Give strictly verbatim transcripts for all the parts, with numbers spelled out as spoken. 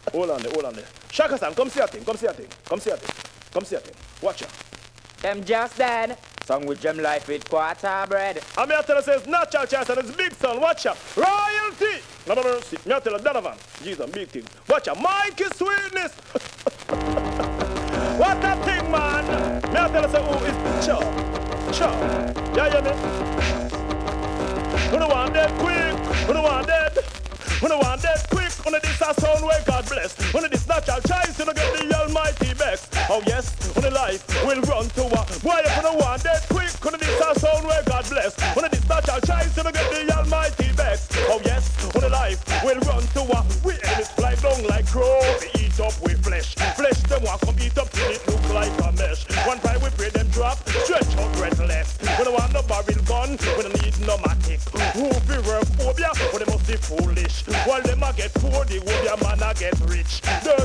Hold on there, hold on there. Shaka San, come see a thing, come see a thing, come see a thing, come see a thing. Watch out. Them just dead. Song with Gem Life with quarter bread. And me I tell you, say it's natural chance and it's big son. Watch out. Royalty. No, no, no, see. Me I tell you, Donovan. Jesus, big thing. Watch out. Mikey Sweetness. What a thing, man. Me I tell you, say, who is Chow? Chow. Yeah, yeah, me. Who don't want that quick? Who don't want that? Who don't want that quick? Only this a sound where God bless. Only this natural choice, you don't get the almighty best. Oh yes, only life will run to a. Why if you don't want that quick? Only this a sound where God bless. Only this natural choice, you don't get the almighty best. Oh yes, only life will run to a. We enemies fly down like crow. We eat up with flesh. Flesh them want come eat up till it look like a mesh. One time we pray them drop, stretch out breathless. We don't want no barrel gun, we don't need no matic. Who be work phobia, but they must be foolish. While them a get poor, the phobia man a get rich. The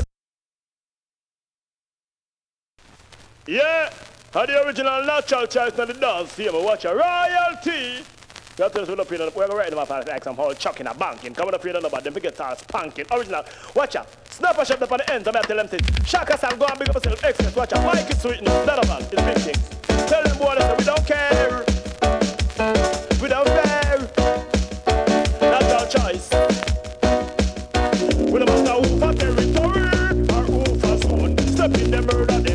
yeah, and the original natural choice of the dance here, but watch a royalty. You have to just up here, we're going to write them up and like some whole chucking a banking. Come up here, nobody, them forget to spanking. Original, watch out. Snapper shot up on the end, I'm going to tell them things. Shaka San, go and big up yourself, excellent, watch out. Mike is sweetness, Donovan, it's big things. Tell them boy that we don't care. We don't care. Natural choice. We don't matter who for territory or who for zone. Step in the murder.